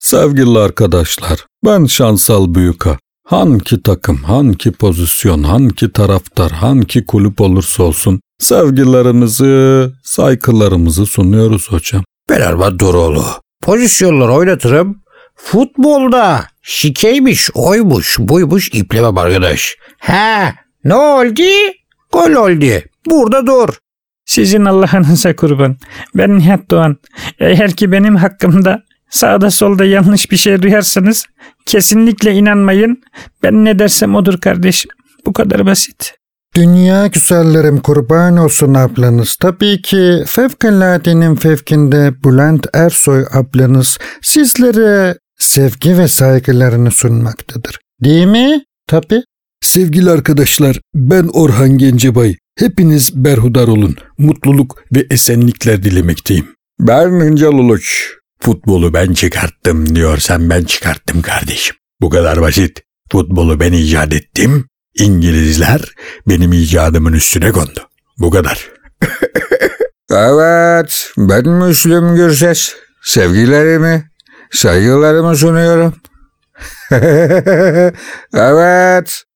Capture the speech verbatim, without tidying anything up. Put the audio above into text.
Sevgili arkadaşlar, ben Şansal Büyüka. Hangi takım, hangi pozisyon, hangi taraftar, hangi kulüp olursa olsun sevgilerimizi, saygılarımızı sunuyoruz hocam. Ben Erman Doroğlu. Pozisyonlar oynatırım. Futbolda şikeymiş, oymuş, buymuş iplemem arkadaş. He, ne oldu? Gol oldu. Burada dur. Sizin Allah'ınıza kurban. Ben Nihat Doğan. Eğer ki benim hakkımda sağda solda yanlış bir şey duyarsanız kesinlikle inanmayın. Ben ne dersem odur kardeşim. Bu kadar basit. Dünya güzellerim kurban olsun ablanız. Tabii ki fevkaladenin fevkinde Bülent Ersoy ablanız sizlere sevgi ve saygılarını sunmaktadır. Değil mi? Tabii. Sevgili arkadaşlar, ben Orhan Gencebay. Hepiniz berhudar olun. Mutluluk ve esenlikler dilemekteyim. Ben Hıncal Uluç. Futbolu ben çıkarttım diyorsan ben çıkarttım kardeşim. Bu kadar basit. Futbolu ben icat ettim. İngilizler benim icadımın üstüne kondu. Bu kadar. Evet, ben Müslüm Gürses. Sevgilerimi, saygılarımı sunuyorum. Evet.